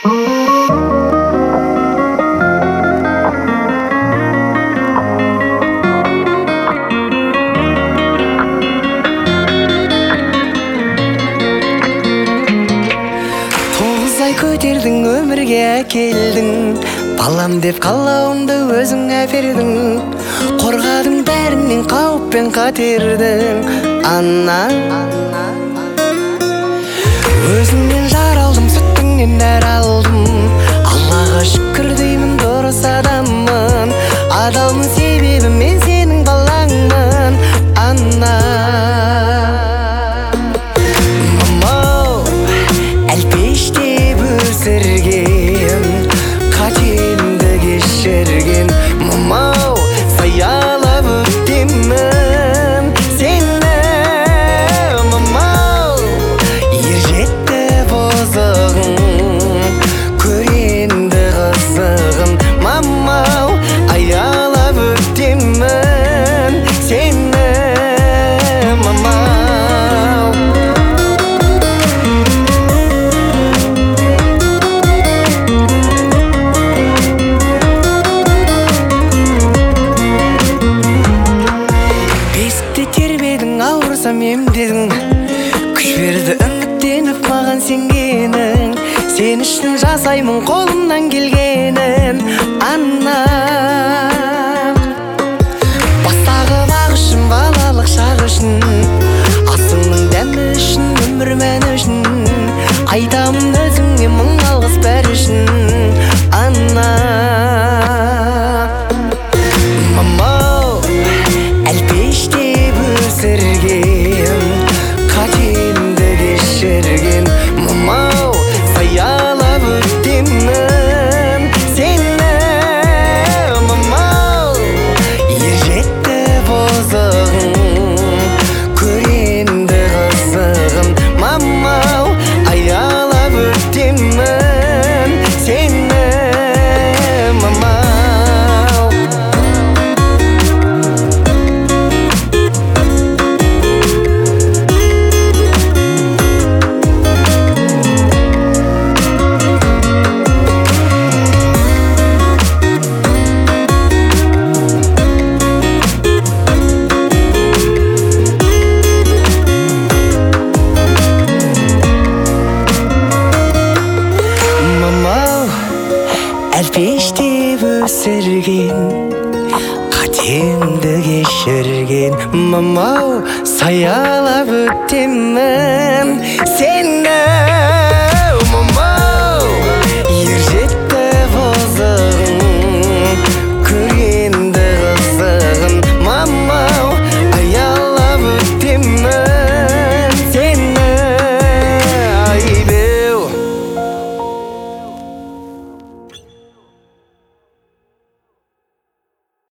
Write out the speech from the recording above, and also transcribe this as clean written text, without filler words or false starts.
Көтердің өмірге келдің, балам деп қалауымды өзіңе бердің. Қорғадың бәрінен қауіп пен қатердің, ана. Өзіңнен жар алдым, сүттіңнен нәр алдым. Аллаға шүкір деймін, дұрыс адаммын. Адалмын себебі мен сенің балаңмын, ана. Қатемді кешірген мамау, саялап өтемін сені мамау. Ержетті бозығын, көренді қызығын мамау, аялап өтемін сені мамау. Ауырсам емдедің, күш берді үміттеніп маған сенгенің. Сен үшін жасаймын қолымнан келгенін, ана. Бастағы бақ үшін, балалық шақ үшін, асыңның дәмі үшін, өмір мәні үшін. Айтамын өзіңе мың алғыс бәрі үшін, ана. Мамау, әлпештеп өсірген, қатемді кешірген мамау, саялап өтемін сені мамау. Ержетті бозығын, көренді қызығын мамау, аялап өтемін сені мамау. Әлпештеп өсірген, қатемді кешірген мамау, саялап өтемін сені.